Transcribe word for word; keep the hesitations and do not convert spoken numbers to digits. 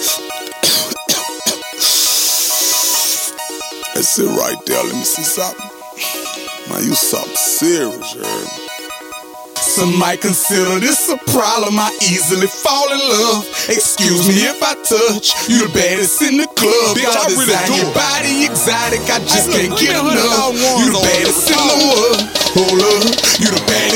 That's it right there. Let me see something. Man, you something serious, you heard me? Some might consider this a problem. I easily fall in love. Excuse me if I touch. You the baddest in the club. Bitch, I really design do your it. body exotic. I just Hey, can't look, get give me a hundred enough. dollar ones You the on baddest the in the world. Hold up. You the baddest.